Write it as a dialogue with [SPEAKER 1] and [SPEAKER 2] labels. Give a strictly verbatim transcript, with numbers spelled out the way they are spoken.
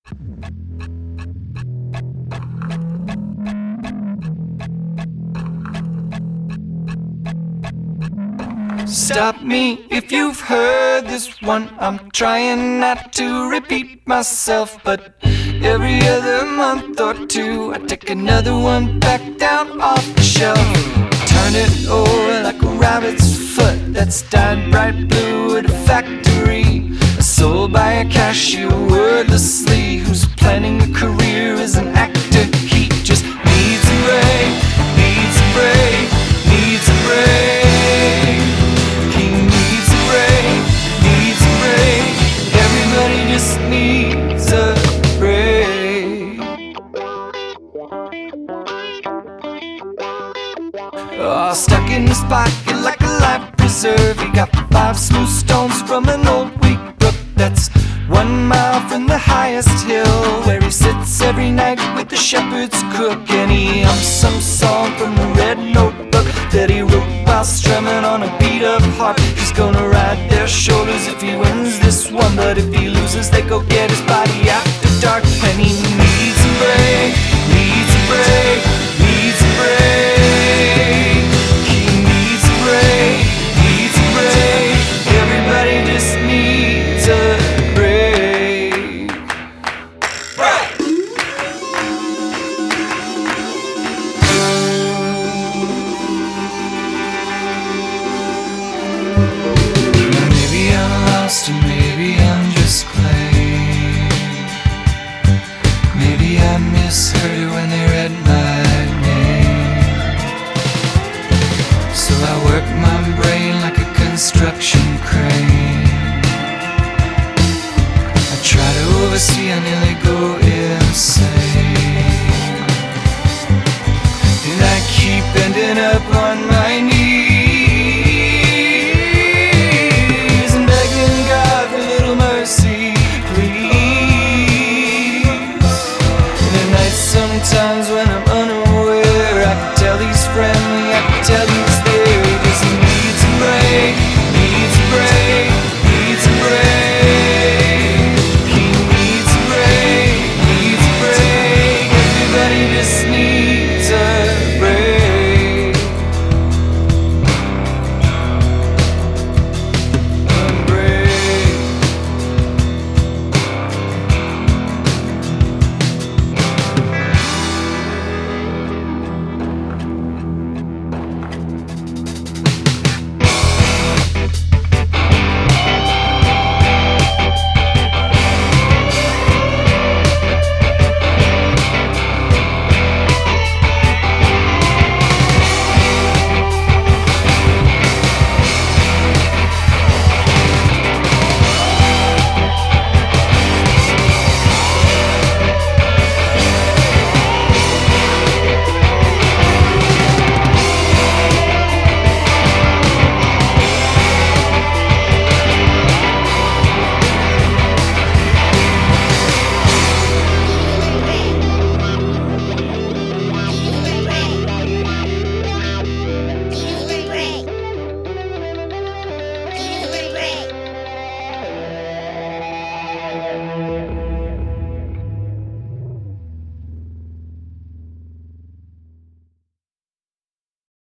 [SPEAKER 1] Stop me if you've heard this one. I'm trying not to repeat myself, but every other month or two I take another one back down off the shelf. Turn it over like a rabbit's foot that's dyed bright blue at a factory, sold by a cashier wordlessly, who's planning a career as an actor. He just needs a break, needs a break, needs a break. Just needs a break. Oh, stuck in his pocket like a life preserve. He got five smooth stones from an old weak brook that's one mile from the highest hill, where he sits every night with the shepherd's crook, and he hums some song from the red notebook that he wrote while strumming on a beat-up harp. He's gonna ride their shoulders if he wins this one, but if he loses they go get his body after dark. And he needs a break, needs a break, needs a break. He needs a break, needs a break. Everybody just needs a break. Break! Maybe I'm lost and maybe I'm just playing. Maybe I misheard when they read my name. So I work my brain like a construction crane. I try to oversee, I nearly go insane, and I keep ending up on my knees and begging God for a little mercy, please. And at night sometimes when I'm